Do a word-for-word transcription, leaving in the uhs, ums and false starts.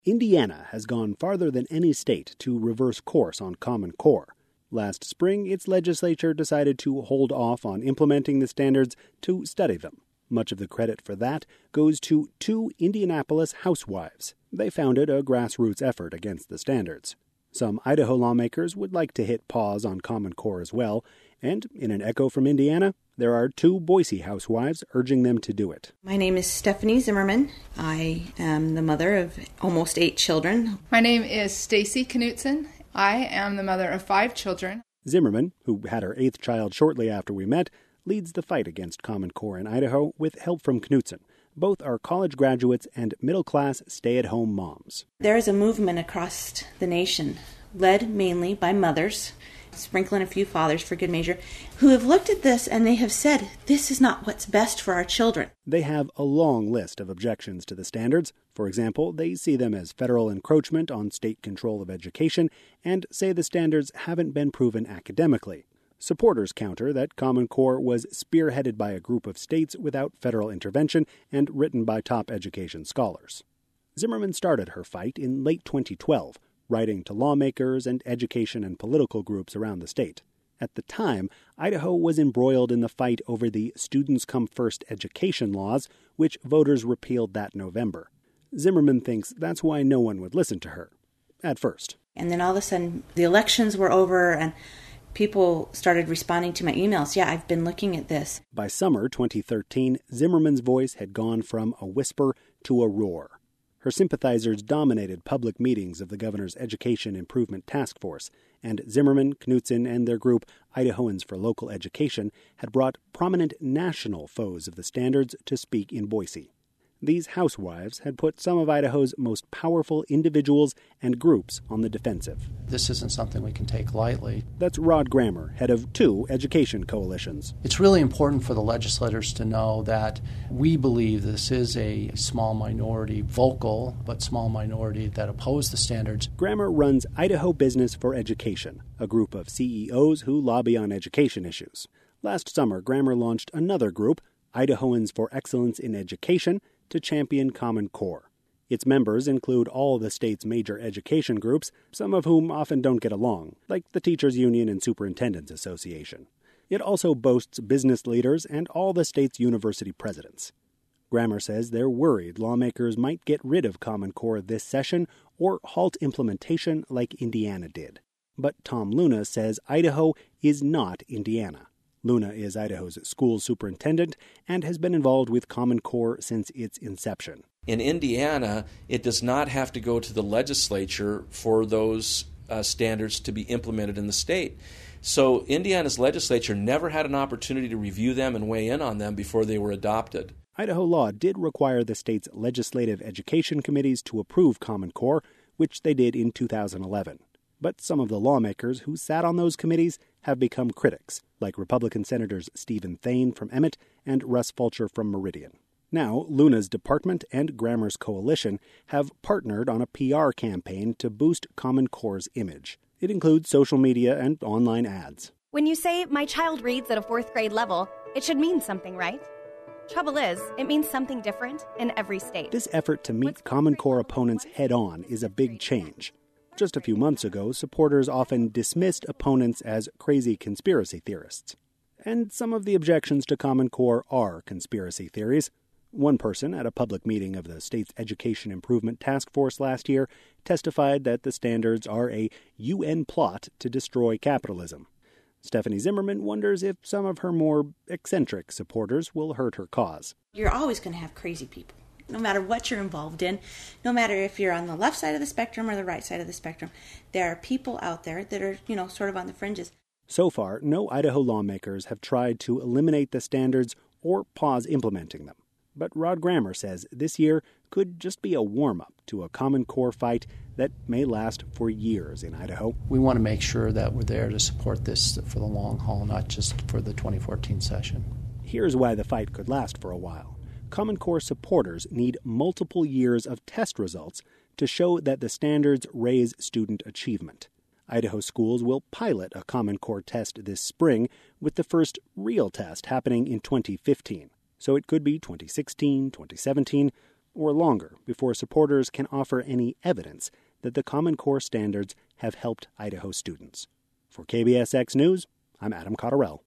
Indiana has gone farther than any state to reverse course on Common Core. Last spring, its legislature decided to hold off on implementing the standards to study them. Much of the credit for that goes to two Indianapolis housewives. They founded a grassroots effort against the standards. Some Idaho lawmakers would like to hit pause on Common Core as well, and in an echo from Indiana, there are two Boise housewives urging them to do it. My name is Stephanie Zimmerman. I am the mother of almost eight children. My name is Stacy Knutson. I am the mother of five children. Zimmerman, who had her eighth child shortly after we met, leads the fight against Common Core in Idaho with help from Knutson. Both are college graduates and middle-class stay-at-home moms. There is a movement across the nation, led mainly by mothers, sprinkling a few fathers for good measure, who have looked at this and they have said, this is not what's best for our children. They have a long list of objections to the standards. For example, they see them as federal encroachment on state control of education and say the standards haven't been proven academically. Supporters counter that Common Core was spearheaded by a group of states without federal intervention and written by top education scholars. Zimmerman started her fight in late twenty twelve, writing to lawmakers and education and political groups around the state. At the time, Idaho was embroiled in the fight over the Students Come First education laws, which voters repealed that November. Zimmerman thinks that's why no one would listen to her, at first. And then all of a sudden, the elections were over and people started responding to my emails. Yeah, I've been looking at this. By summer twenty thirteen, Zimmerman's voice had gone from a whisper to a roar. Her sympathizers dominated public meetings of the governor's Education Improvement Task Force, and Zimmerman, Knutson, and their group, Idahoans for Local Education, had brought prominent national foes of the standards to speak in Boise. These housewives had put some of Idaho's most powerful individuals and groups on the defensive. This isn't something we can take lightly. That's Rod Grammer, head of two education coalitions. It's really important for the legislators to know that we believe this is a small minority, vocal but small minority, that oppose the standards. Grammer runs Idaho Business for Education, a group of C E Os who lobby on education issues. Last summer, Grammer launched another group, Idahoans for Excellence in Education, to champion Common Core. Its members include all the state's major education groups, some of whom often don't get along, like the Teachers Union and Superintendents Association. It also boasts business leaders and all the state's university presidents. Grammer says they're worried lawmakers might get rid of Common Core this session or halt implementation like Indiana did. But Tom Luna says Idaho is not Indiana. Luna is Idaho's school superintendent and has been involved with Common Core since its inception. In Indiana, it does not have to go to the legislature for those uh, standards to be implemented in the state. So Indiana's legislature never had an opportunity to review them and weigh in on them before they were adopted. Idaho law did require the state's legislative education committees to approve Common Core, which they did in two thousand eleven. But some of the lawmakers who sat on those committees have become critics, like Republican Senators Stephen Thane from Emmett and Russ Fulcher from Meridian. Now, Luna's department and Grammer's coalition have partnered on a P R campaign to boost Common Core's image. It includes social media and online ads. When you say, my child reads at a fourth grade level, it should mean something, right? Trouble is, it means something different in every state. This effort to meet Common Core opponents head-on is a big change. Just a few months ago, supporters often dismissed opponents as crazy conspiracy theorists. And some of the objections to Common Core are conspiracy theories. One person at a public meeting of the state's Education Improvement Task Force last year testified that the standards are a U N plot to destroy capitalism. Stephanie Zimmerman wonders if some of her more eccentric supporters will hurt her cause. You're always going to have crazy people. No matter what you're involved in, no matter if you're on the left side of the spectrum or the right side of the spectrum, there are people out there that are, you know, sort of on the fringes. So far, no Idaho lawmakers have tried to eliminate the standards or pause implementing them. But Rod Grammer says this year could just be a warm-up to a Common Core fight that may last for years in Idaho. We want to make sure that we're there to support this for the long haul, not just for the twenty fourteen session. Here's why the fight could last for a while. Common Core supporters need multiple years of test results to show that the standards raise student achievement. Idaho schools will pilot a Common Core test this spring, with the first real test happening in twenty fifteen. So it could be twenty sixteen, twenty seventeen, or longer before supporters can offer any evidence that the Common Core standards have helped Idaho students. For K B S X News, I'm Adam Cotterell.